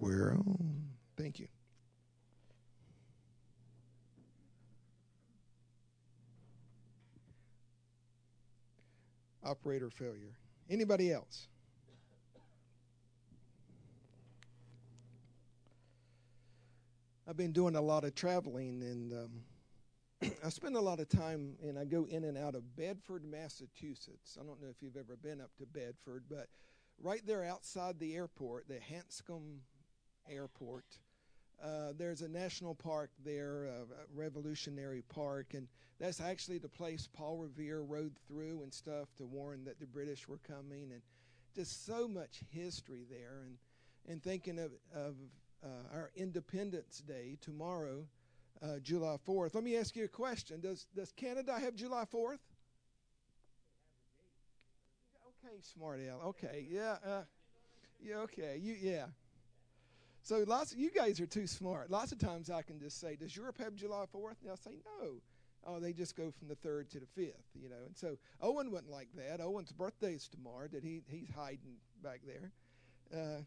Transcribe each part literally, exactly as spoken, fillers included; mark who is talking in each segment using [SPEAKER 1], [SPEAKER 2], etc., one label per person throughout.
[SPEAKER 1] We're on. Thank you. Operator failure. Anybody else? I've been doing a lot of traveling, and um, I spend a lot of time, and I go in and out of Bedford, Massachusetts. I don't know if you've ever been up to Bedford, but right there outside the airport, the Hanscom Airport, uh, there's a national park there, uh, Revolutionary Park, and that's actually the place Paul Revere rode through and stuff to warn that the British were coming, and just so much history there. And, and thinking of, of uh, our Independence Day tomorrow, uh, July fourth. Let me ask you a question. Does, does Canada have July fourth? Okay, smart Al. Okay, yeah, uh, yeah, okay, you, yeah. So lots of you guys are too smart. Lots of times I can just say, "Does Europe have July fourth?" And they'll say, "No." Oh, they just go from the third to the fifth, you know. And so Owen wasn't like that. Owen's birthday is tomorrow. That he he's hiding back there. Uh,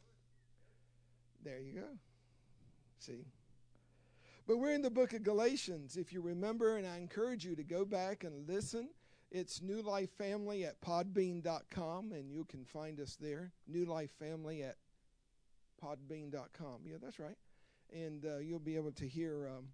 [SPEAKER 1] there you go. See. But we're in the book of Galatians, if you remember, and I encourage you to go back and listen. It's New Life Family at podbean dot com, and you can find us there. New Life Family at podbean dot com. Yeah, that's right. And uh, you'll be able to hear um,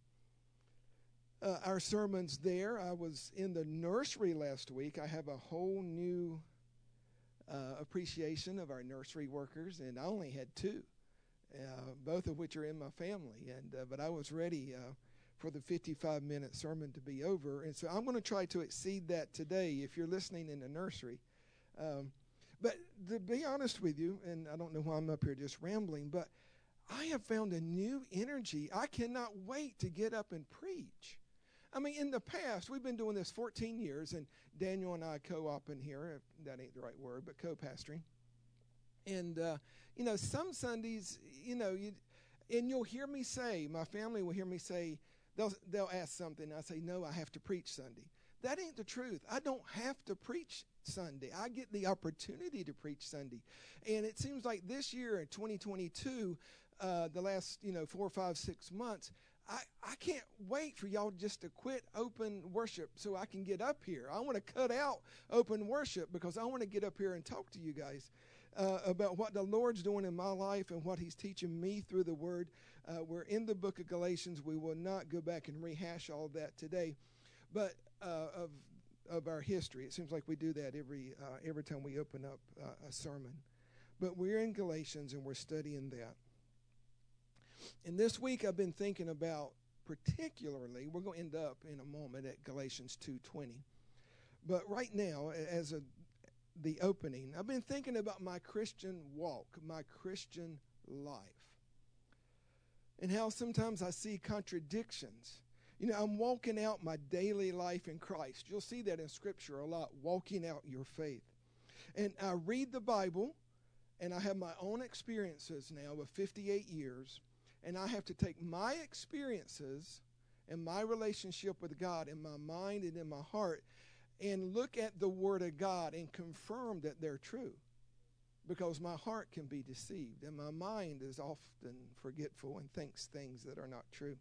[SPEAKER 1] uh, our sermons there. I was in the nursery last week. I have a whole new uh, appreciation of our nursery workers, and I only had two, uh, both of which are in my family. And uh, but I was ready uh, for the fifty-five minute sermon to be over, and so I'm going to try to exceed that today. If you're listening in the nursery. Um, But to be honest with you, and I don't know why I'm up here just rambling, but I have found a new energy. I cannot wait to get up and preach. I mean, in the past, we've been doing this fourteen years, and Daniel and I co-op in here. If that ain't the right word, but co-pastoring. And, uh, you know, some Sundays, you know, you, and you'll hear me say, my family will hear me say, they'll, they'll ask something, and I say, no, I have to preach Sunday. That ain't the truth. I don't have to preach Sunday. I get the opportunity to preach Sunday. And it seems like this year in twenty twenty-two, uh, the last, you know, four, five, six months, I, I can't wait for y'all just to quit open worship so I can get up here. I want to cut out open worship because I want to get up here and talk to you guys uh, about what the Lord's doing in my life and what he's teaching me through the Word. Uh, we're in the book of Galatians. We will not go back and rehash all that today. But uh, of of our history. It seems like we do that every uh, every time we open up uh, a sermon. But we're in Galatians and we're studying that. And this week I've been thinking about particularly, we're going to end up in a moment at Galatians two twenty. But right now, as a the opening, I've been thinking about my Christian walk, my Christian life. And how sometimes I see contradictions. You know, I'm walking out my daily life in Christ. You'll see that in Scripture a lot, walking out your faith. And I read the Bible, and I have my own experiences now of fifty-eight years, and I have to take my experiences and my relationship with God in my mind and in my heart and look at the Word of God and confirm that they're true. Because my heart can be deceived, and my mind is often forgetful and thinks things that are not true.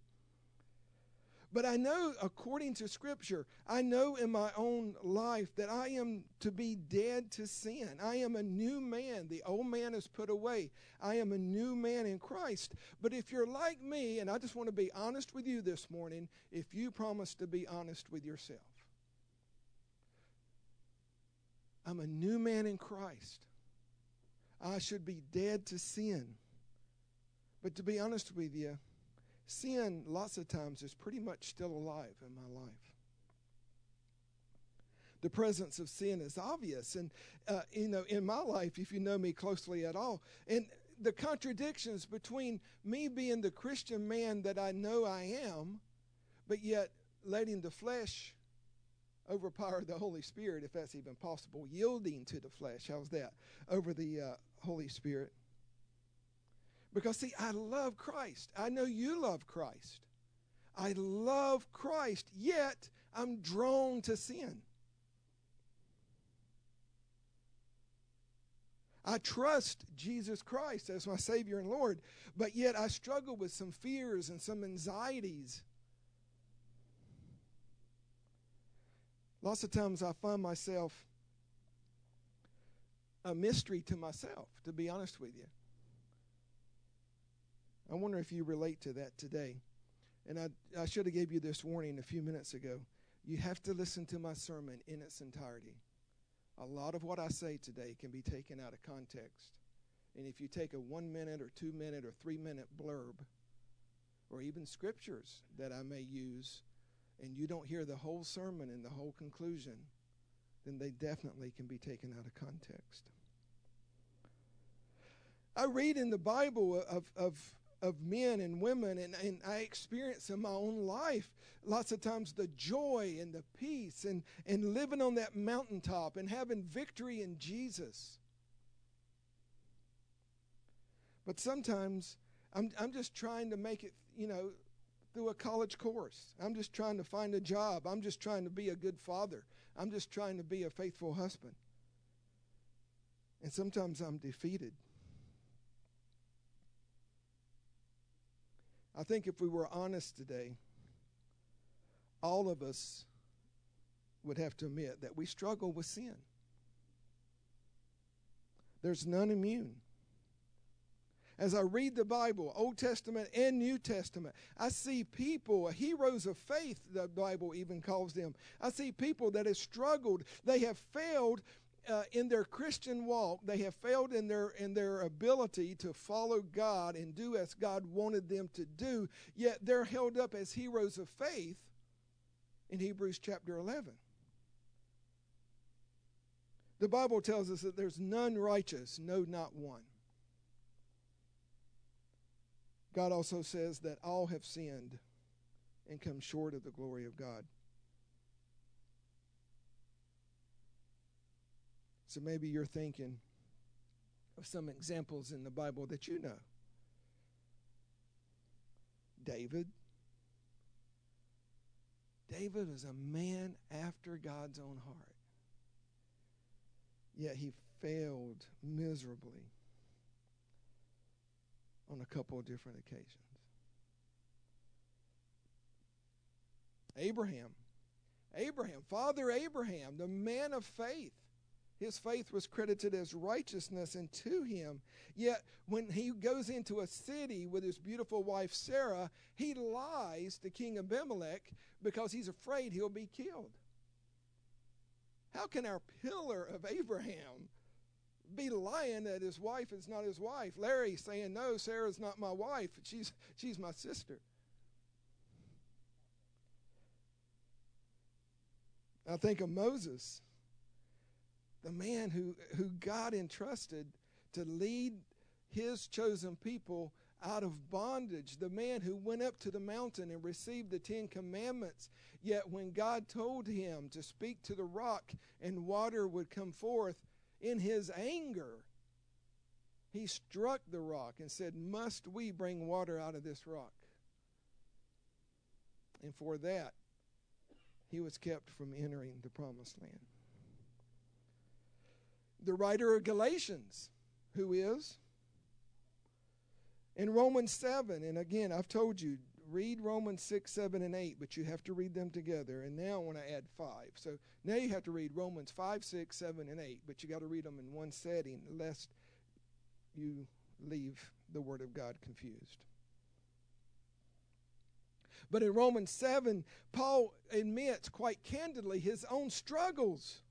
[SPEAKER 1] But I know, according to Scripture, I know in my own life that I am to be dead to sin. I am a new man. The old man is put away. I am a new man in Christ. But if you're like me, and I just want to be honest with you this morning, if you promise to be honest with yourself, I'm a new man in Christ. I should be dead to sin. But to be honest with you, sin, lots of times, is pretty much still alive in my life. The presence of sin is obvious. And, uh, you know, in my life, if you know me closely at all, and the contradictions between me being the Christian man that I know I am, but yet letting the flesh overpower the Holy Spirit, if that's even possible, yielding to the flesh, how's that, over the uh, Holy Spirit. Because, see, I love Christ. I know you love Christ. I love Christ, yet I'm drawn to sin. I trust Jesus Christ as my Savior and Lord, but yet I struggle with some fears and some anxieties. Lots of times I find myself a mystery to myself, to be honest with you. I wonder if you relate to that today. And I, I should have gave you this warning a few minutes ago. You have to listen to my sermon in its entirety. A lot of what I say today can be taken out of context. And if you take a one minute or two minute or three minute blurb, or even scriptures that I may use, and you don't hear the whole sermon and the whole conclusion, then they definitely can be taken out of context. I read in the Bible of, of, of men and women, and, and I experience in my own life lots of times the joy and the peace and, and living on that mountaintop and having victory in Jesus. But sometimes I'm, I'm just trying to make it, you know, through a college course. I'm just trying to find a job. I'm just trying to be a good father. I'm just trying to be a faithful husband. And sometimes I'm defeated. I think if we were honest today, all of us would have to admit that we struggle with sin. There's none immune. As I read the Bible, Old Testament and New Testament, I see people, heroes of faith, the Bible even calls them. I see people that have struggled. They have failed uh, in their Christian walk. They have failed in their, in their ability to follow God and do as God wanted them to do, yet they're held up as heroes of faith in Hebrews chapter eleven. The Bible tells us that there's none righteous, no, not one. God also says that all have sinned and come short of the glory of God. So maybe you're thinking of some examples in the Bible that you know. David. David was a man after God's own heart. Yet he failed miserably on a couple of different occasions. Abraham. Abraham, Father Abraham, the man of faith. His faith was credited as righteousness unto him. Yet when he goes into a city with his beautiful wife Sarah, he lies to King Abimelech because he's afraid he'll be killed. How can our pillar of Abraham be lying that his wife is not his wife? Larry saying, no, Sarah's not my wife. She's, she's my sister. I think of Moses, the man who, who God entrusted to lead his chosen people out of bondage, the man who went up to the mountain and received the Ten Commandments, yet when God told him to speak to the rock and water would come forth, in his anger, he struck the rock and said, must we bring water out of this rock? And for that, he was kept from entering the promised land. The writer of Galatians, who is? In Romans seven, and again, I've told you, read Romans six, seven, and eight, but you have to read them together. And now I want to add five. So now you have to read Romans five, six, seven, and eight, but you got to read them in one setting, lest you leave the Word of God confused. But in Romans seven, Paul admits quite candidly his own struggles.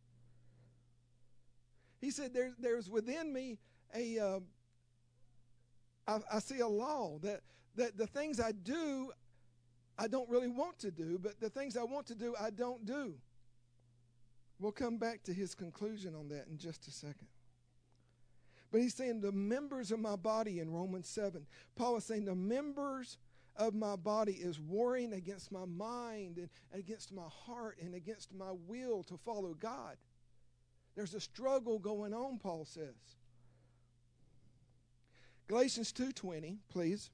[SPEAKER 1] He said, there, there's within me a, uh, I, I see a law that, that the things I do, I don't really want to do, but the things I want to do, I don't do. We'll come back to his conclusion on that in just a second. But he's saying the members of my body in Romans seven. Paul is saying the members of my body is warring against my mind and against my heart and against my will to follow God. There's a struggle going on, Paul says. Galatians two twenty, please.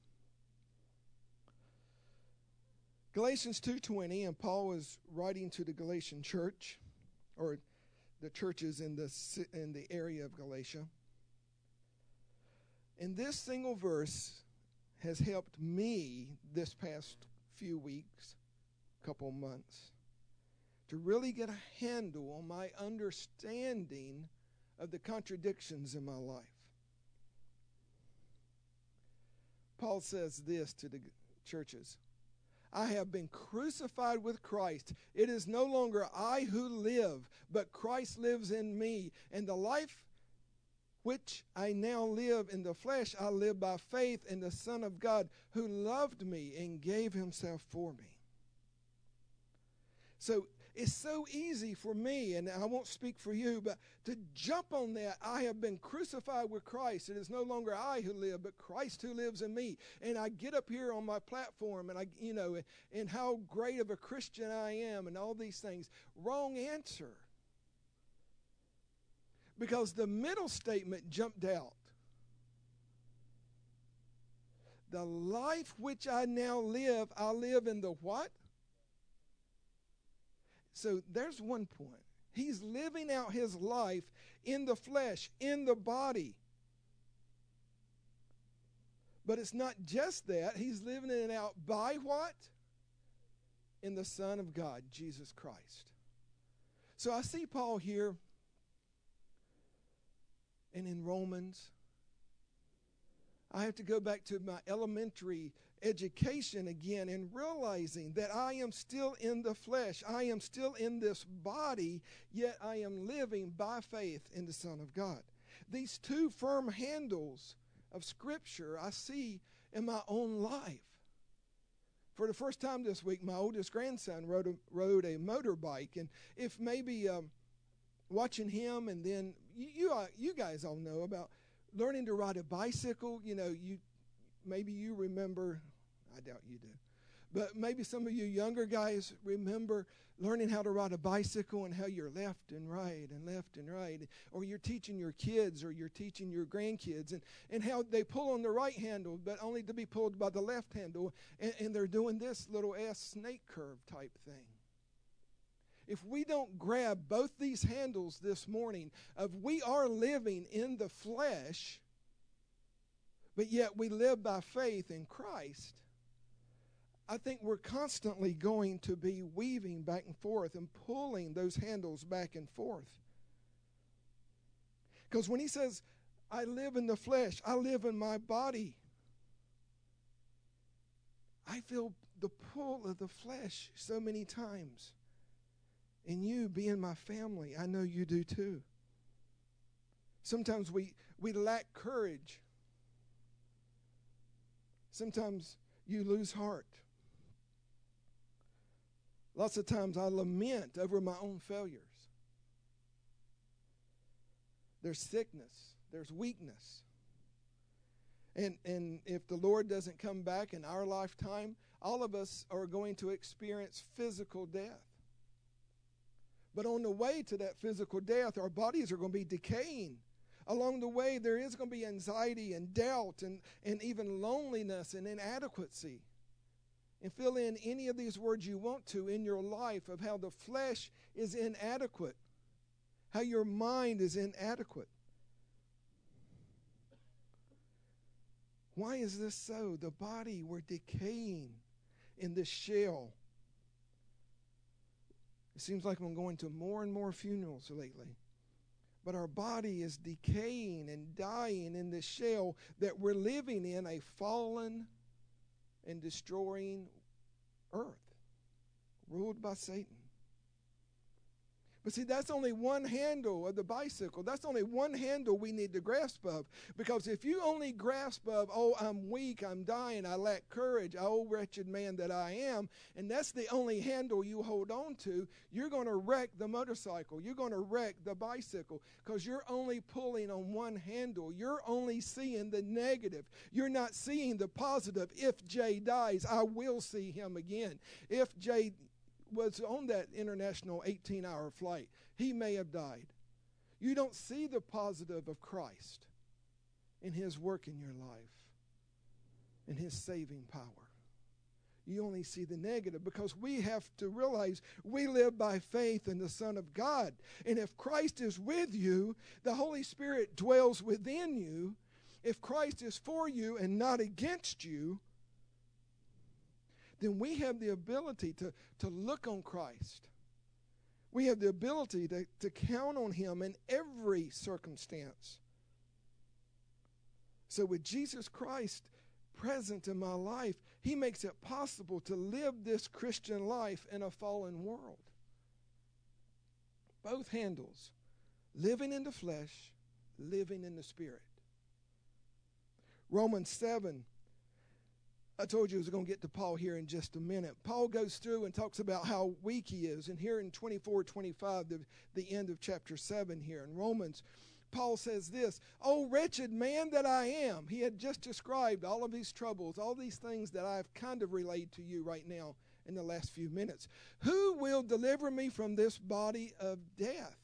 [SPEAKER 1] Galatians two twenty, and Paul is writing to the Galatian church, or the churches in the in the area of Galatia. And this single verse has helped me this past few weeks, couple months, to really get a handle on my understanding of the contradictions in my life. Paul says this to the churches: I have been crucified with Christ. It is no longer I who live, but Christ lives in me. And the life which I now live in the flesh, I live by faith in the Son of God, who loved me and gave himself for me. So it's so easy for me, and I won't speak for you, but to jump on that. I have been crucified with Christ. It is no longer I who live, but Christ who lives in me. And I get up here on my platform, and I, you know, and how great of a Christian I am, and all these things. Wrong answer. Because the middle statement jumped out. The life which I now live, I live in the what? So there's one point. He's living out his life in the flesh, in the body. But it's not just that. He's living it out by what? In the Son of God, Jesus Christ. So I see Paul here and in Romans. I have to go back to my elementary education again and realizing that I am still in the flesh. I am still in this body, yet I am living by faith in the Son of God. These two firm handles of Scripture I see in my own life. For the first time this week, my oldest grandson rode a, rode a motorbike. And if maybe um, watching him, and then you, you, uh, you guys all know about learning to ride a bicycle. You know, you maybe you remember, I doubt you do, but maybe some of you younger guys remember learning how to ride a bicycle and how you're left and right and left and right. Or you're teaching your kids or you're teaching your grandkids and, and how they pull on the right handle, but only to be pulled by the left handle. And, and they're doing this little S snake curve type thing. If we don't grab both these handles this morning of we are living in the flesh, but yet we live by faith in Christ, I think we're constantly going to be weaving back and forth and pulling those handles back and forth. Because when he says, I live in the flesh, I live in my body, I feel the pull of the flesh so many times. And you being my family, I know you do too. Sometimes we, we lack courage. Sometimes you lose heart. Lots of times I lament over my own failures. There's sickness. There's weakness. And, and if the Lord doesn't come back in our lifetime, all of us are going to experience physical death. But on the way to that physical death, our bodies are going to be decaying. Along the way, there is going to be anxiety and doubt and, and even loneliness and inadequacy. And fill in any of these words you want to in your life of how the flesh is inadequate, how your mind is inadequate. Why is this so? The body, we're decaying in this shell. It seems like I'm going to more and more funerals lately. But our body is decaying and dying in this shell that we're living in, a fallen and destroying earth, ruled by Satan. But see, that's only one handle of the bicycle. That's only one handle we need to grasp of. Because if you only grasp of, oh, I'm weak, I'm dying, I lack courage, oh, wretched man that I am, and that's the only handle you hold on to, you're going to wreck the motorcycle. You're going to wreck the bicycle because you're only pulling on one handle. You're only seeing the negative. You're not seeing the positive. If Jay dies, I will see him again. If Jay was on that international eighteen-hour flight, he may have died. You don't see the positive of Christ in his work in your life, in his saving power. You only see the negative because we have to realize we live by faith in the Son of God. And if Christ is with you, the Holy Spirit dwells within you, if Christ is for you and not against you, then we have the ability to, to look on Christ. We have the ability to, to count on him in every circumstance. So with Jesus Christ present in my life, he makes it possible to live this Christian life in a fallen world. Both handles, living in the flesh, living in the spirit. Romans seven, I told you I was going to get to Paul here in just a minute. Paul goes through and talks about how weak he is. And here in twenty-four, twenty-five, the, the end of chapter seven here in Romans, Paul says this, "O wretched man that I am." He had just described all of these troubles, all these things that I've kind of relayed to you right now in the last few minutes. "Who will deliver me from this body of death?"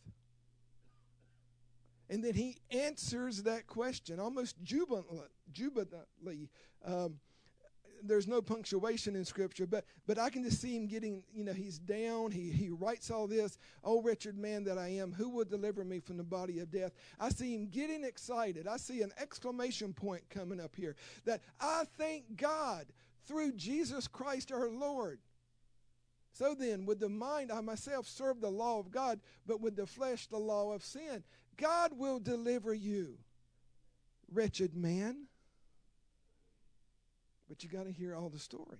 [SPEAKER 1] And then he answers that question almost jubilantly. jubilantly. Um, there's no punctuation in Scripture, but but I can just see him getting, you know, he's down. He he writes all this, "Oh, wretched man that I am, who will deliver me from the body of death?" I see him getting excited. I see an exclamation point coming up here, that I thank God through Jesus Christ our Lord. So then, with the mind I myself serve the law of God, but with the flesh the law of sin. God will deliver you, wretched man. But you got to hear all the story.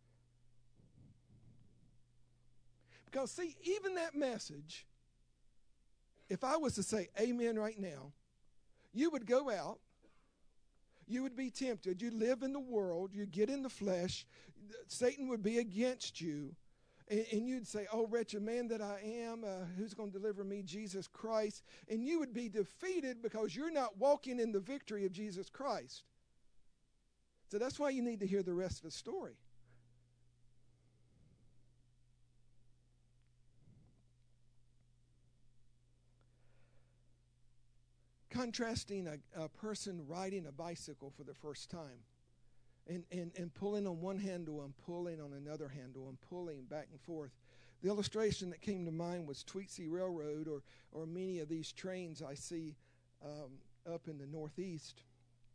[SPEAKER 1] Because see, even that message, if I was to say amen right now, you would go out, you would be tempted, you'd live in the world, you'd get in the flesh, Satan would be against you, and, and you'd say, "Oh, wretched man that I am, uh, who's going to deliver me? Jesus Christ." And you would be defeated because you're not walking in the victory of Jesus Christ. So that's why you need to hear the rest of the story. Contrasting a, a person riding a bicycle for the first time and, and, and pulling on one handle and pulling on another handle and pulling back and forth. The illustration that came to mind was Tweetsie Railroad or, or many of these trains I see um, up in the Northeast.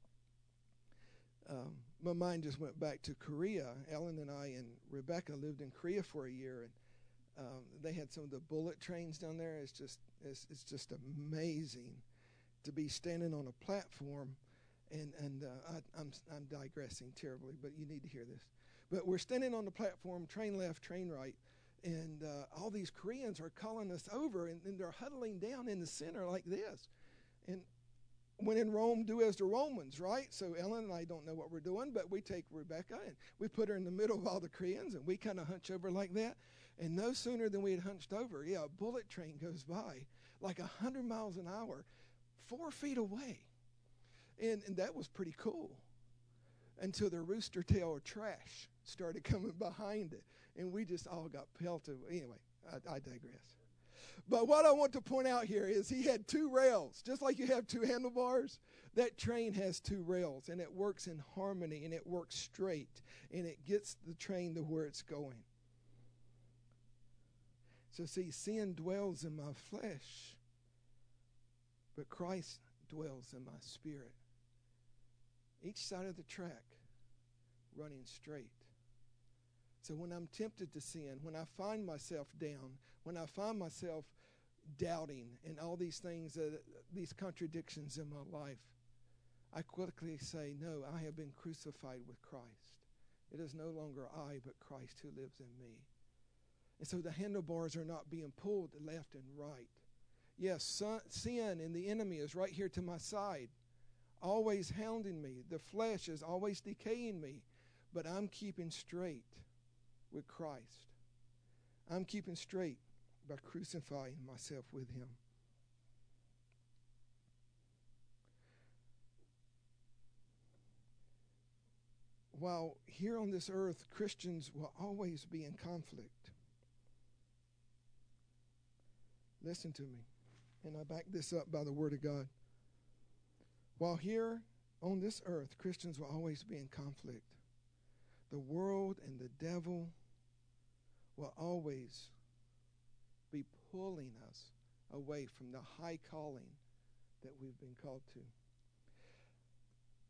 [SPEAKER 1] Um, my mind just went back to Korea. Ellen and I and Rebecca lived in Korea for a year, and um, they had some of the bullet trains down there. It's just it's, it's just amazing to be standing on a platform, and and uh, I, I'm I'm digressing terribly, but you need to hear this. But we're standing on the platform, train left, train right, and uh, all these Koreans are calling us over, and, and they're huddling down in the center like this, and when in Rome, do as the Romans, right? So Ellen and I don't know what we're doing, but we take Rebecca and we put her in the middle of all the Koreans, and we kind of hunch over like that. And no sooner than we had hunched over, yeah, a bullet train goes by like one hundred miles an hour, four feet away. And, and that was pretty cool until the rooster tail trash started coming behind it. And we just all got pelted. Anyway, I, I digress. But what I want to point out here is he had two rails. Just like you have two handlebars, that train has two rails, and it works in harmony, and it works straight, and it gets the train to where it's going. So see, sin dwells in my flesh, but Christ dwells in my spirit. Each side of the track running straight. So when I'm tempted to sin, when I find myself down, when I find myself doubting and all these things, uh, these contradictions in my life, I quickly say, no, I have been crucified with Christ. It is no longer I, but Christ who lives in me. And so the handlebars are not being pulled left and right. Yes, son, sin and the enemy is right here to my side, always hounding me. The flesh is always decaying me, but I'm keeping straight with Christ. I'm keeping straight by crucifying myself with him. While here on this earth, Christians will always be in conflict. Listen to me, and I back this up by the Word of God. While here on this earth, Christians will always be in conflict. The world and the devil will always be pulling us away from the high calling that we've been called to.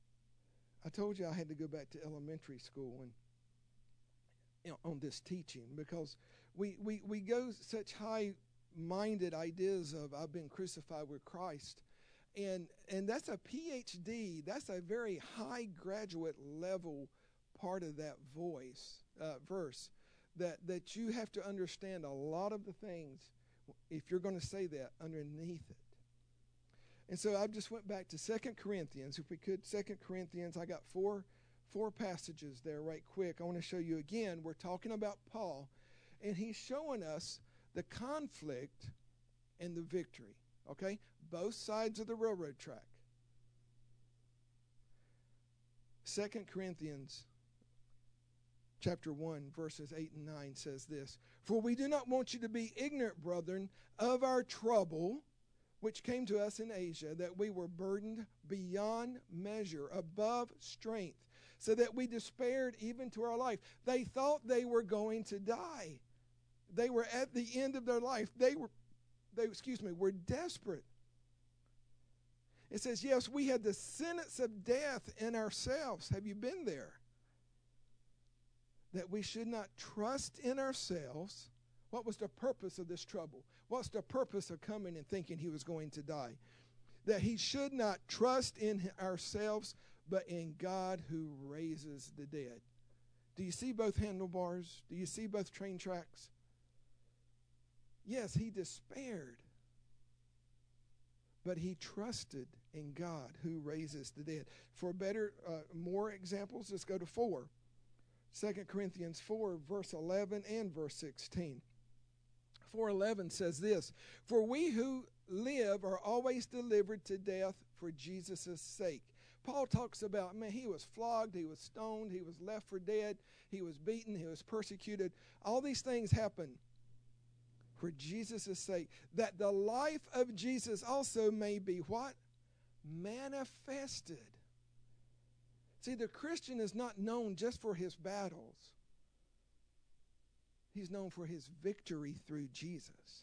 [SPEAKER 1] I told you I had to go back to elementary school and you know, on this teaching because we, we, we go such high-minded ideas of I've been crucified with Christ. And and that's a P H D. That's a very high graduate level part of that voice uh, verse that, that you have to understand a lot of the things if you're going to say that underneath it. And so I just went back to Second Corinthians. If we could, Second Corinthians, I got four four passages there right quick. I want to show you again. We're talking about Paul, and he's showing us the conflict and the victory, okay? Both sides of the railroad track. Second Corinthians chapter one, verses eight and nine says this, "For we do not want you to be ignorant, brethren, of our trouble, which came to us in Asia, that we were burdened beyond measure, above strength, so that we despaired even to our life." They thought they were going to die. They were at the end of their life. They were, they, excuse me, were desperate. It says, yes, we had the sentence of death in ourselves. Have you been there? That we should not trust in ourselves. What was the purpose of this trouble? What's the purpose of coming and thinking he was going to die? That he should not trust in ourselves, but in God who raises the dead. Do you see both handlebars? Do you see both train tracks? Yes, he despaired, but he trusted in God who raises the dead. For better, uh, more examples, let's go to four. Second Corinthians four, verse eleven and verse sixteen. four eleven says this, "For we who live are always delivered to death for Jesus' sake." Paul talks about, man, he was flogged, he was stoned, he was left for dead, he was beaten, he was persecuted. All these things happen for Jesus' sake, that the life of Jesus also may be what? Manifested. See, the Christian is not known just for his battles. He's known for his victory through Jesus.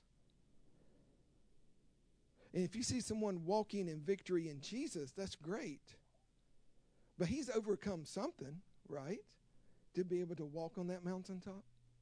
[SPEAKER 1] And if you see someone walking in victory in Jesus, that's great. But he's overcome something, right? To be able to walk on that mountaintop.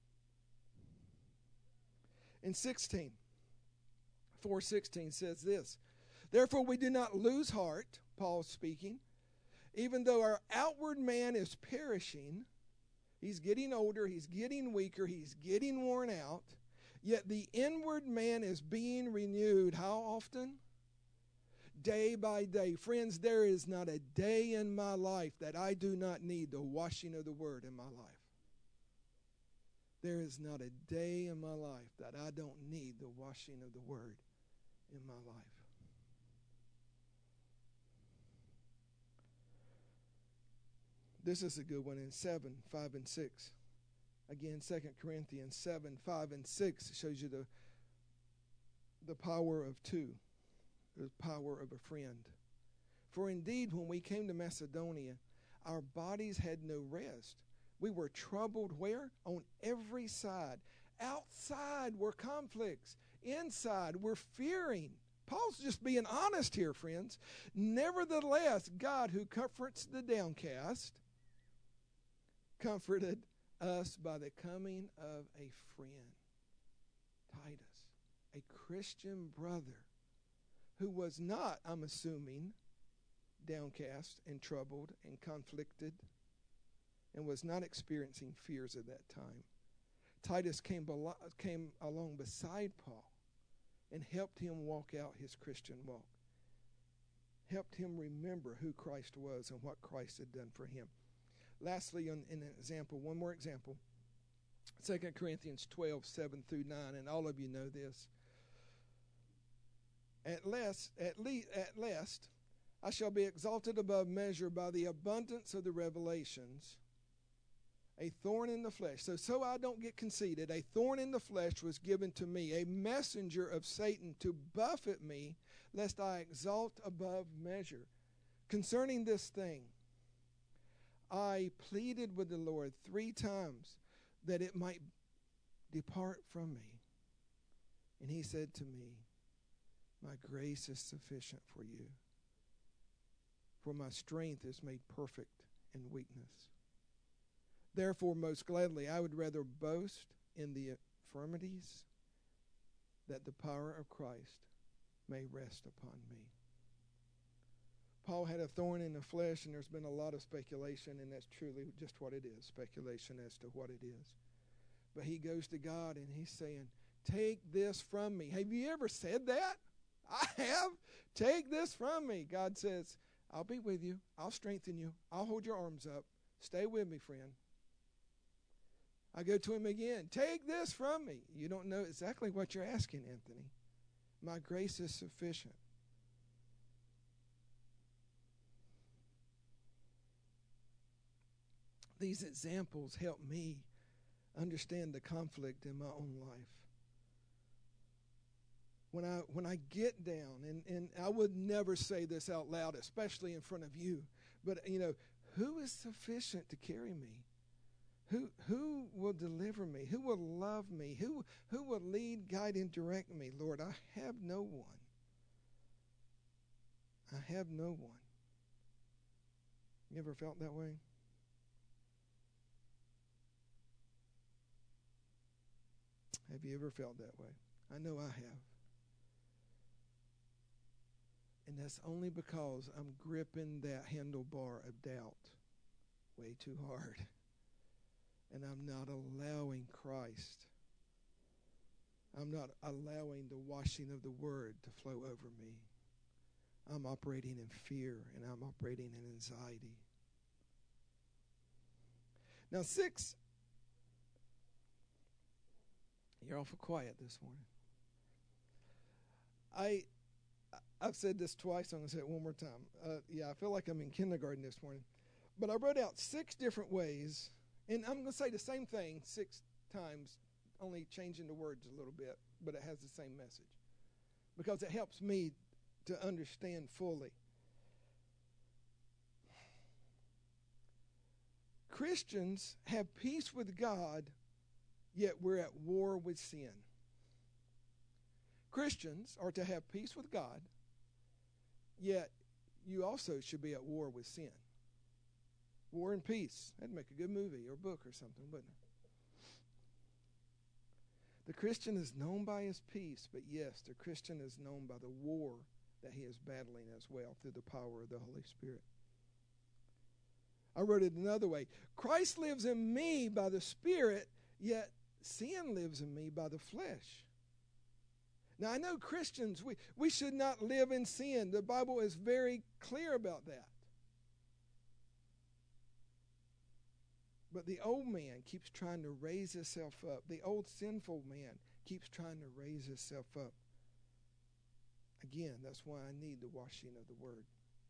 [SPEAKER 1] In sixteen, four sixteen says this, "Therefore we do not lose heart," Paul's speaking, "even though our outward man is perishing," he's getting older, he's getting weaker, he's getting worn out, "yet the inward man is being renewed." How often? Day by day. Friends, there is not a day in my life that I do not need the washing of the Word in my life. There is not a day in my life that I don't need the washing of the Word in my life. This is a good one in seven, five, and six. Again, Second Corinthians seven, five, and six shows you the, the power of two, the power of a friend. "For indeed, when we came to Macedonia, our bodies had no rest. We were troubled where? On every side. Outside were conflicts. Inside we're fearing." Paul's just being honest here, friends. "Nevertheless, God, who comforts the downcast, comforted us by the coming of a friend, Titus, a Christian brother, who was not, I'm assuming, downcast and troubled and conflicted, and was not experiencing fears at that time. Titus came, belo- came along beside Paul and helped him walk out his Christian walk, helped him remember who Christ was and what Christ had done for him." Lastly, in, in an example, one more example, Second Corinthians twelve, seven through nine, and all of you know this. At last, at least, at last, I shall be exalted above measure by the abundance of the revelations. A thorn in the flesh. So, so I don't get conceited. A thorn in the flesh was given to me, a messenger of Satan to buffet me, lest I exalt above measure. Concerning this thing, I pleaded with the Lord three times that it might depart from me. And he said to me, "My grace is sufficient for you, for my strength is made perfect and weakness. Therefore, most gladly, I would rather boast in the infirmities, that the power of Christ may rest upon me. Paul had a thorn in the flesh, and there's been a lot of speculation, and that's truly just what it is, speculation as to what it is. But he goes to God, and he's saying, take this from me. Have you ever said that? I have. Take this from me. God says, I'll be with you. I'll strengthen you. I'll hold your arms up. Stay with me, friend. I go to him again. Take this from me. You don't know exactly what you're asking, Anthony. My grace is sufficient. These examples help me understand the conflict in my own life. When I when I get down, and, and I would never say this out loud, especially in front of you, but, you know, who is sufficient to carry me? Who who will deliver me? Who will love me? Who who will lead, guide, and direct me? Lord, I have no one. I have no one. You ever felt that way? Have you ever felt that way? I know I have. And that's only because I'm gripping that handlebar of doubt way too hard. And I'm not allowing Christ. I'm not allowing the washing of the Word to flow over me. I'm operating in fear, and I'm operating in anxiety. Now, six, you're awful quiet this morning. I, I've said this twice. I'm going to say it one more time. Uh, yeah, I feel like I'm in kindergarten this morning. But I wrote out six different ways, and I'm going to say the same thing six times, only changing the words a little bit, but it has the same message because it helps me to understand fully. Christians have peace with God, yet we're at war with sin. Christians are to have peace with God, yet you also should be at war with sin. War and Peace. That'd make a good movie or book or something, wouldn't it? The Christian is known by his peace, but yes, the Christian is known by the war that he is battling as well through the power of the Holy Spirit. I wrote it another way. Christ lives in me by the Spirit, yet sin lives in me by the flesh. Now, I know Christians, we, we should not live in sin. The Bible is very clear about that. But the old man keeps trying to raise himself up. The old sinful man keeps trying to raise himself up. Again, that's why I need the washing of the Word.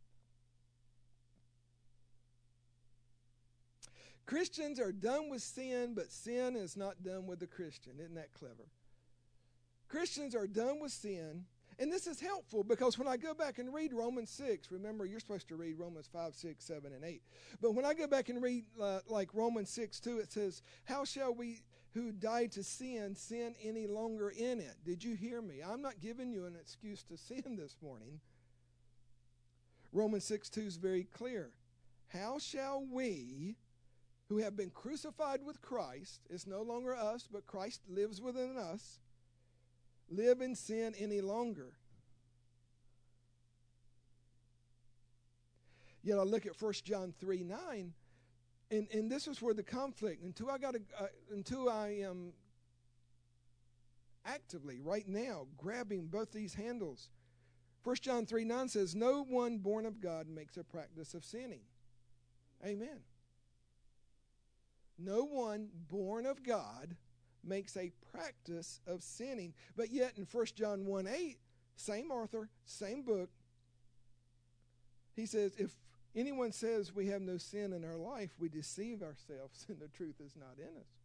[SPEAKER 1] Christians are done with sin, but sin is not done with the Christian. Isn't that clever? Christians are done with sin, and this is helpful because when I go back and read Romans six, remember you're supposed to read Romans five, six, seven, and eight. But when I go back and read uh, like Romans six, two, it says, how shall we who died to sin, sin any longer in it? Did you hear me? I'm not giving you an excuse to sin this morning. Romans six, two is very clear. How shall we who have been crucified with Christ, it's no longer us, but Christ lives within us, live in sin any longer? Yet I look at First John three, nine, and, and this is where the conflict, until I got uh, until I am actively, right now, grabbing both these handles. First John three, nine says, no one born of God makes a practice of sinning. Amen. No one born of God makes a practice of sinning. But yet in First John one, eight, same author, same book, he says, if anyone says we have no sin in our life, we deceive ourselves and the truth is not in us.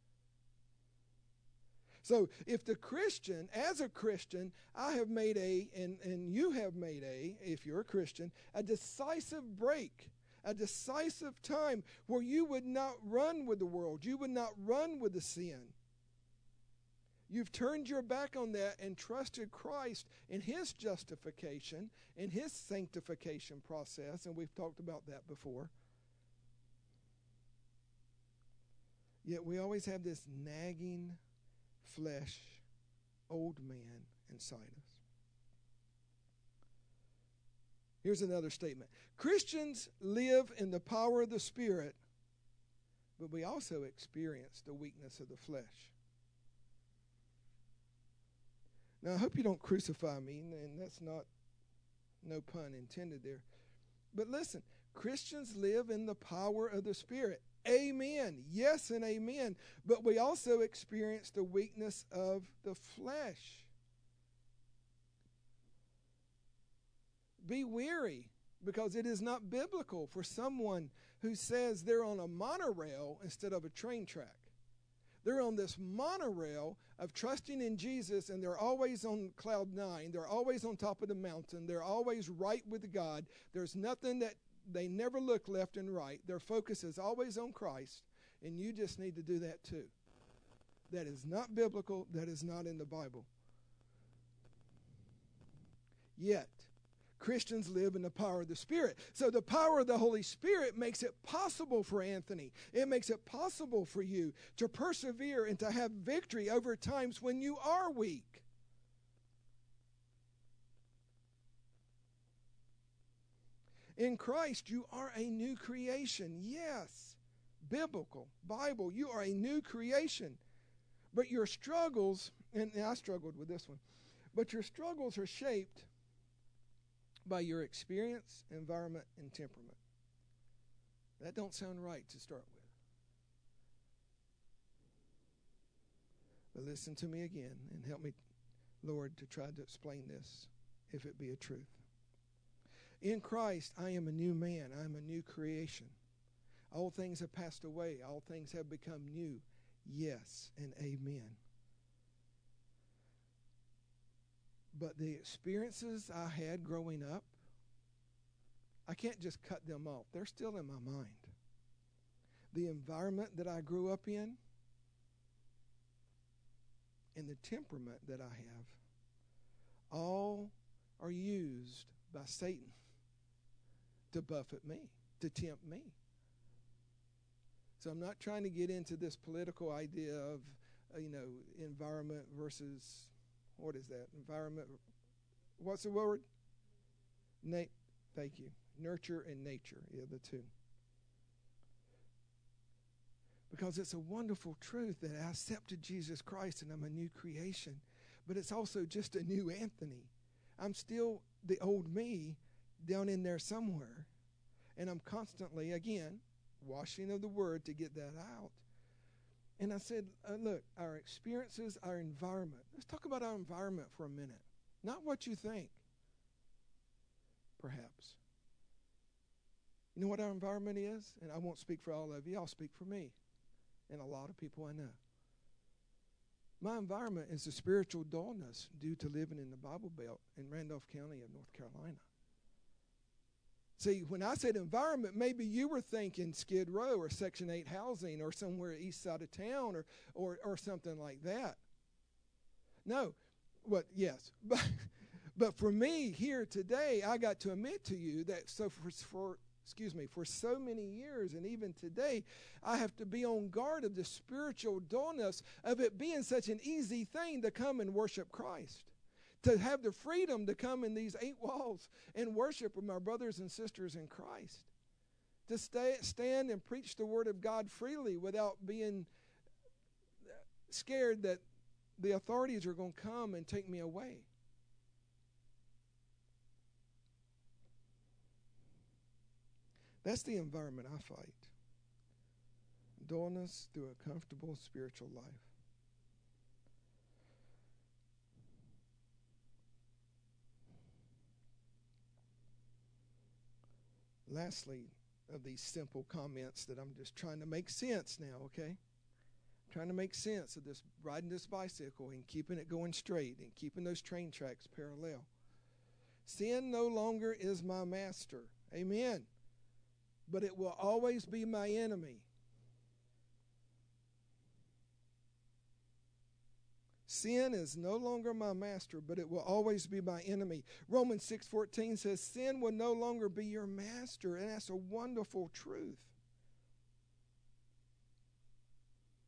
[SPEAKER 1] So if the Christian, as a Christian, I have made a, and, and you have made a, if you're a Christian, a decisive break, a decisive time where you would not run with the world. You would not run with the sin. You've turned your back on that and trusted Christ in His justification, in His sanctification process, and we've talked about that before. Yet we always have this nagging flesh, old man inside us. Here's another statement. Christians live in the power of the Spirit, but we also experience the weakness of the flesh. Now, I hope you don't crucify me, and that's not, no pun intended there. But listen, Christians live in the power of the Spirit. Amen. Yes and amen. But we also experience the weakness of the flesh. Be weary, because it is not biblical for someone who says they're on a monorail instead of a train track. They're on this monorail of trusting in Jesus, and they're always on cloud nine. They're always on top of the mountain. They're always right with God. There's nothing that they never look left and right. Their focus is always on Christ, and you just need to do that too. That is not biblical. That is not in the Bible. Yet, Christians live in the power of the Spirit. So the power of the Holy Spirit makes it possible for Anthony. It makes it possible for you to persevere and to have victory over times when you are weak. In Christ, you are a new creation. Yes, biblical, Bible, you are a new creation. But your struggles, and I struggled with this one, but your struggles are shaped by your experience, environment, and temperament. That don't sound right to start with. But listen to me again and help me, Lord, to try to explain this, if it be a truth. In Christ, I am a new man. I am a new creation. All things have passed away. All things have become new. Yes and amen. But the experiences I had growing up, I can't just cut them off. They're still in my mind. The environment that I grew up in and the temperament that I have, all are used by Satan to buffet me, to tempt me. So I'm not trying to get into this political idea of, uh, you know, environment versus, what is that? Environment, what's the word? Na- thank you. Nurture and nature, yeah, the two. Because it's a wonderful truth that I accepted Jesus Christ and I'm a new creation. But it's also just a new Anthony. I'm still the old me down in there somewhere. And I'm constantly, again, washing of the word to get that out. And I said, uh, look, our experiences, our environment. Let's talk about our environment for a minute. Not what you think, perhaps. You know what our environment is? And I won't speak for all of you. I'll speak for me and a lot of people I know. My environment is the spiritual dullness due to living in the Bible Belt in Randolph County of North Carolina. See, when I said environment, maybe you were thinking Skid Row or Section eight housing or somewhere east side of town or, or, or something like that. No, what? Yes. But, but for me here today, I got to admit to you that so for, for excuse me, for so many years and even today, I have to be on guard of the spiritual dullness of it being such an easy thing to come and worship Christ. To have the freedom to come in these eight walls and worship with my brothers and sisters in Christ. To stay, stand and preach the word of God freely without being scared that the authorities are going to come and take me away. That's the environment I fight. Dullness through a comfortable spiritual life. Lastly, of these simple comments that I'm just trying to make sense now, okay? I'm trying to make sense of this riding this bicycle and keeping it going straight and keeping those train tracks parallel. Sin no longer is my master. Amen. But it will always be my enemy. Sin is no longer my master, but it will always be my enemy. Romans six fourteen says, sin will no longer be your master, and that's a wonderful truth.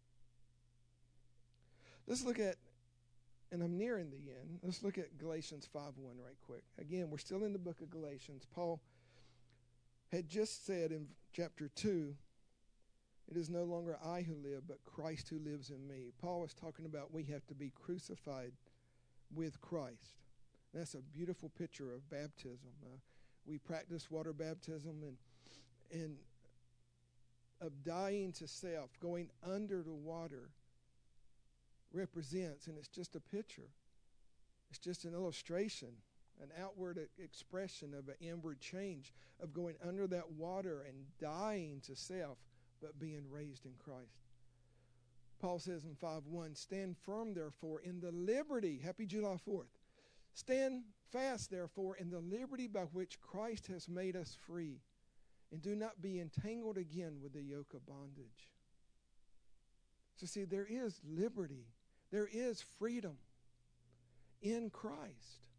[SPEAKER 1] Let's look at, and I'm nearing the end, let's look at Galatians five one right quick. Again, we're still in the book of Galatians. Paul had just said in chapter two, it is no longer I who live, but Christ who lives in me. Paul was talking about we have to be crucified with Christ. That's a beautiful picture of baptism. Uh, we practice water baptism and and of dying to self, going under the water represents, and it's just a picture. It's just an illustration, an outward expression of an inward change of going under that water and dying to self, but being raised in Christ. Paul says in five one, stand firm, therefore, in the liberty, happy July fourth, stand fast, therefore, in the liberty by which Christ has made us free, and do not be entangled again with the yoke of bondage. So see, there is liberty. There is freedom in Christ.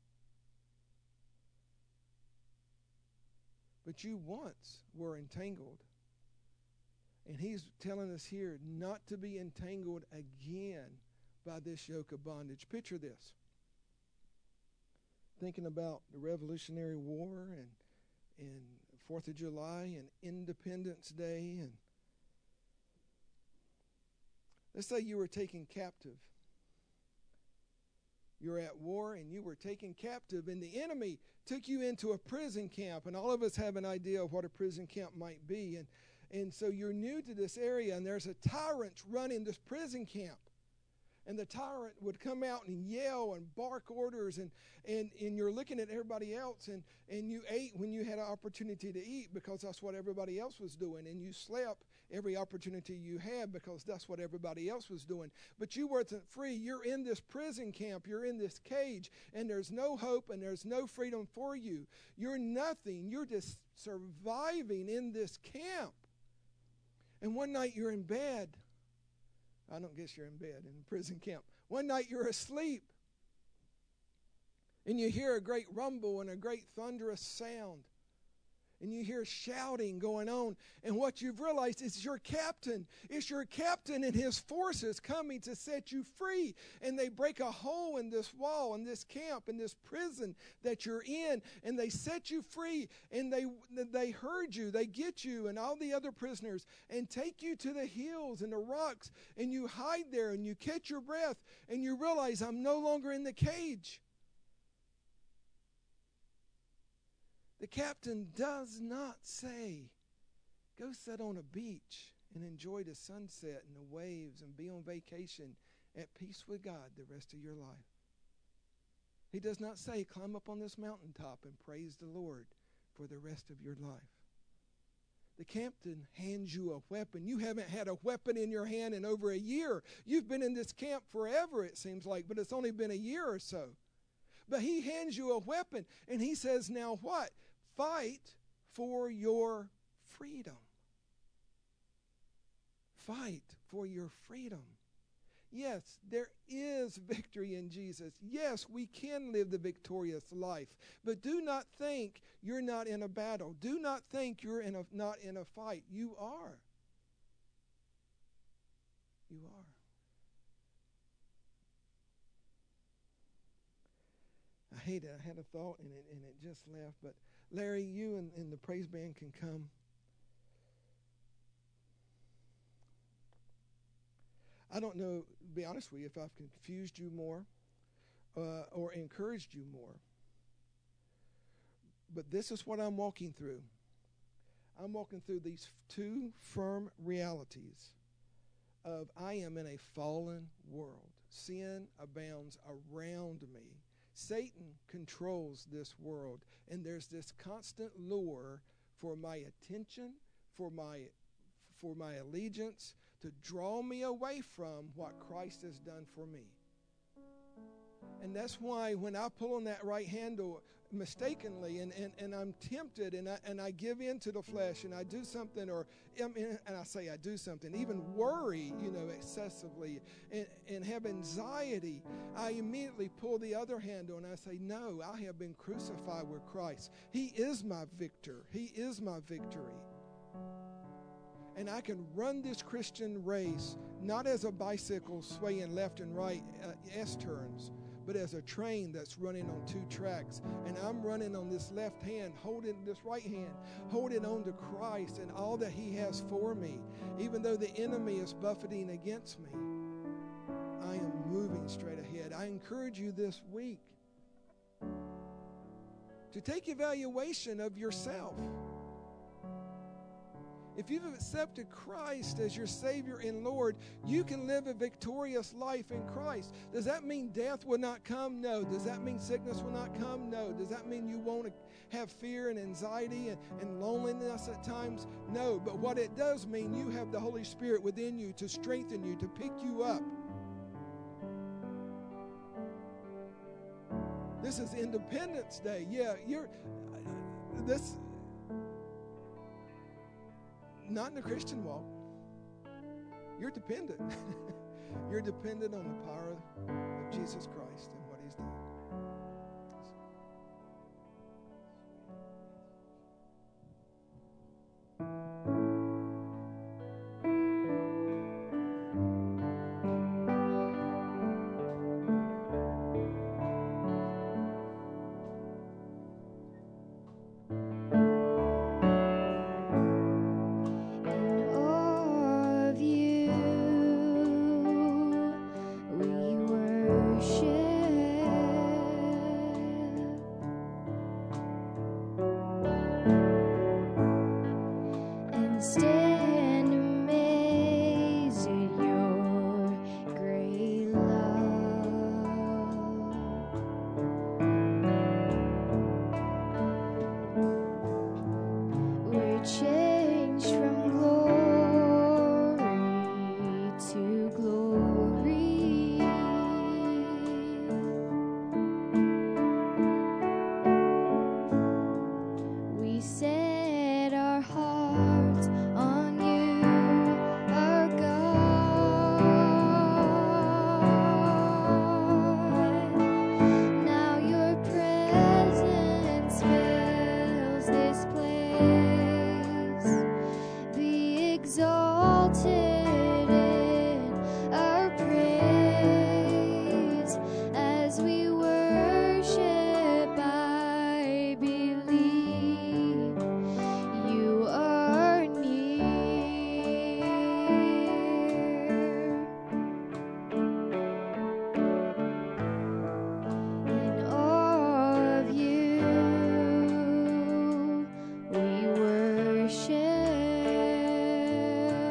[SPEAKER 1] But you once were entangled. And he's telling us here not to be entangled again by this yoke of bondage. Picture this. Thinking about the Revolutionary War and, and Fourth of July and Independence Day, and let's say you were taken captive. You're at war and you were taken captive, and the enemy took you into a prison camp, and all of us have an idea of what a prison camp might be, and and so you're new to this area, and there's a tyrant running this prison camp. And the tyrant would come out and yell and bark orders, and, and, and you're looking at everybody else, and, and you ate when you had an opportunity to eat because that's what everybody else was doing, and you slept every opportunity you had because that's what everybody else was doing. But you weren't free. You're in this prison camp. You're in this cage, and there's no hope and there's no freedom for you. You're nothing. You're just surviving in this camp. And one night you're in bed. I don't guess you're in bed in a prison camp. One night you're asleep, and you hear a great rumble and a great thunderous sound, and you hear shouting going on, and what you've realized is your captain. It's your captain and his forces coming to set you free, and they break a hole in this wall, in this camp, in this prison that you're in, and they set you free, and they they herd you, they get you and all the other prisoners and take you to the hills and the rocks, and you hide there and you catch your breath, and you realize I'm no longer in the cage. The captain does not say, go sit on a beach and enjoy the sunset and the waves and be on vacation at peace with God the rest of your life. He does not say, climb up on this mountaintop and praise the Lord for the rest of your life. The captain hands you a weapon. You haven't had a weapon in your hand in over a year. You've been in this camp forever, it seems like, but it's only been a year or so. But he hands you a weapon, and he says, now what? Fight for your freedom. Fight for your freedom. Yes, there is victory in Jesus. Yes, we can live the victorious life. But do not think you're not in a battle. Do not think you're in a, not in a fight. You are. You are. I hate it. I had a thought and it, and it just left. But Larry, you and, and the praise band can come. I don't know, to be honest with you, if I've confused you more uh, or encouraged you more. But this is what I'm walking through. I'm walking through these two firm realities of I am in a fallen world. Sin abounds around me. Satan controls this world, and there's this constant lure for my attention, for my for my allegiance, to draw me away from what Christ has done for me. And that's why when I pull on that right handle mistakenly and, and, and I'm tempted and I, and I give in to the flesh and I do something, or and I say I do something, even worry, you know, excessively and, and have anxiety, I immediately pull the other handle and I say, no, I have been crucified with Christ. He is my victor. He is my victory. And I can run this Christian race not as a bicycle swaying left and right uh, S-turns, but as a train that's running on two tracks. And I'm running on this left hand, holding this right hand, holding on to Christ and all that he has for me. Even though the enemy is buffeting against me, I am moving straight ahead. I encourage you this week to take evaluation of yourself. If you've accepted Christ as your Savior and Lord, you can live a victorious life in Christ. Does that mean death will not come? No. Does that mean sickness will not come? No. Does that mean you won't have fear and anxiety and, and loneliness at times? No. But what it does mean, you have the Holy Spirit within you to strengthen you, to pick you up. This is Independence Day. Yeah, you're this. Not in the Christian walk. You're dependent. You're dependent on the power of Jesus Christ and what he's done.
[SPEAKER 2] Worship.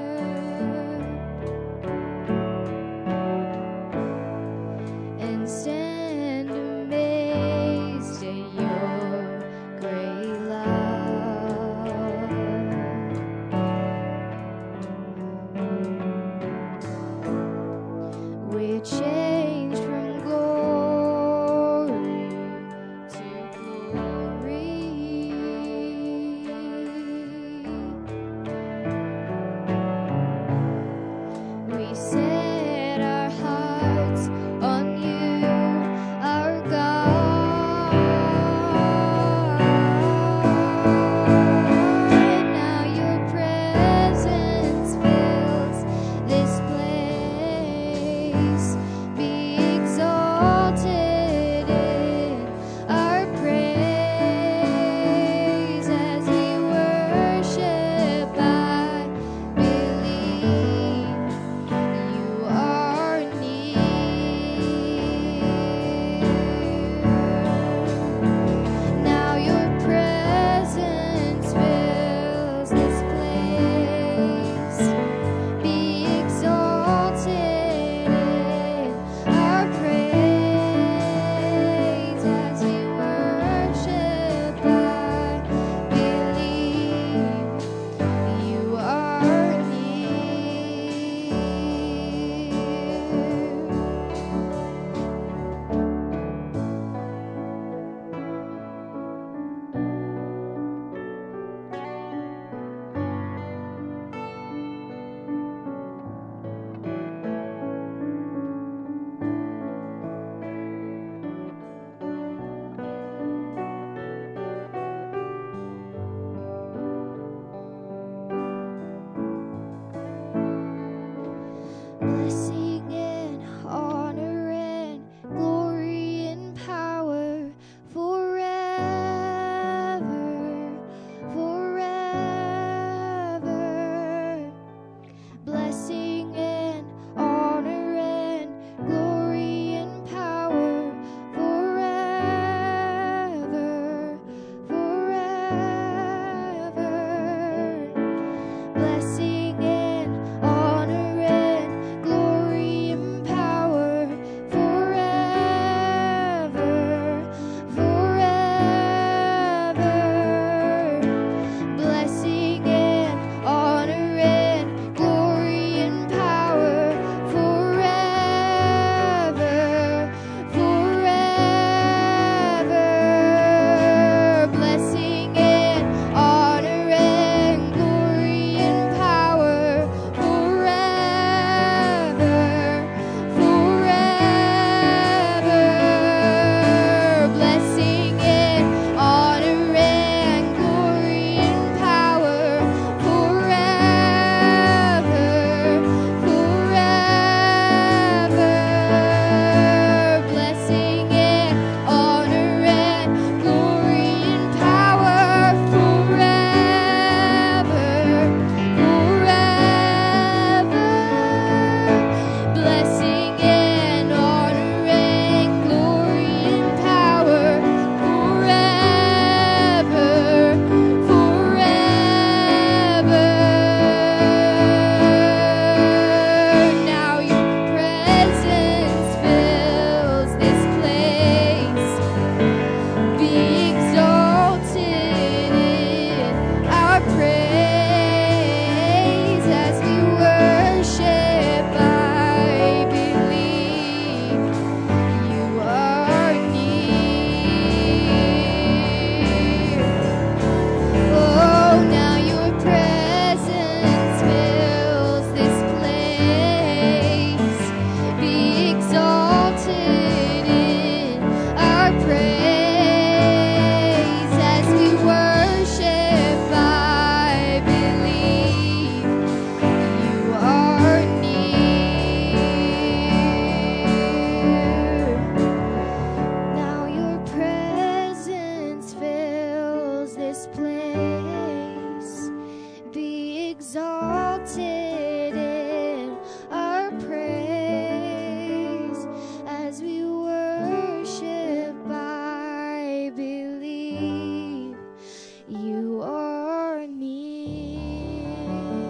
[SPEAKER 2] exalted in our praise as we worship. I believe you are near.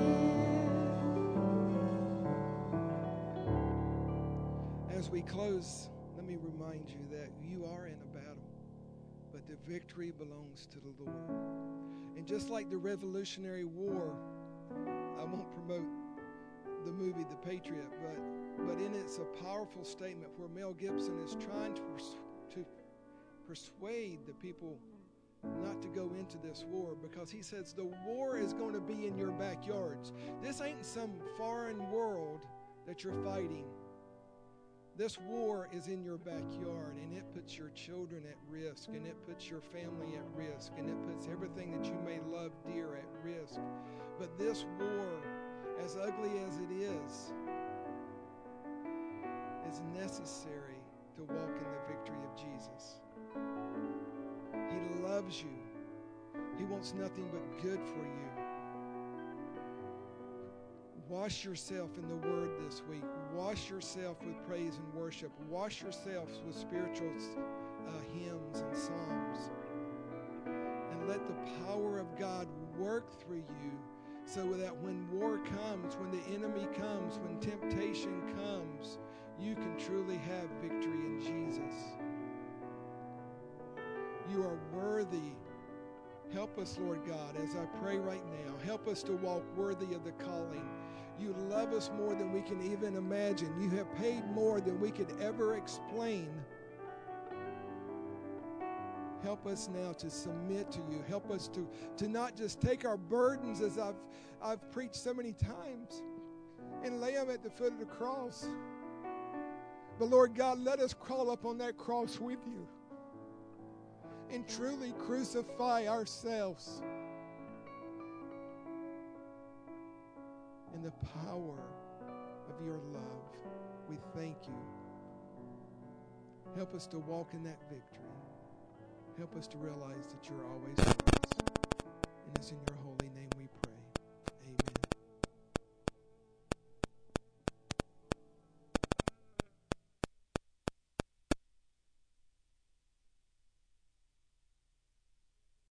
[SPEAKER 1] As we close, let me remind you that you are in a battle, but the victory belongs to the Lord. And just like the Revolutionary War, I won't promote the movie The Patriot, but but in it's a powerful statement where Mel Gibson is trying to pers- to persuade the people not to go into this war, because he says the war is going to be in your backyards. This ain't some foreign world that you're fighting. This war is in your backyard, and it puts your children at risk, and it puts your family at risk, and it puts everything that you may love dear at risk. But this war, as ugly as it is, is necessary to walk in the victory of Jesus. He loves you. He wants nothing but good for you. Wash yourself in the Word this week. Wash yourself with praise and worship. Wash yourselves with spiritual uh, hymns and psalms. And let the power of God work through you, so that when war comes, when the enemy comes, when temptation comes, you can truly have victory in Jesus. You are worthy. Help us, Lord God, as I pray right now. Help us to walk worthy of the calling. You love us more than we can even imagine. You have paid more than we could ever explain. Help us now to submit to you. Help us to, to not just take our burdens, as I've, I've preached so many times, and lay them at the foot of the cross. But Lord God, let us crawl up on that cross with you and truly crucify ourselves in the power of your love. We thank you. Help us to walk in that victory. Help us to realize that you're always with us.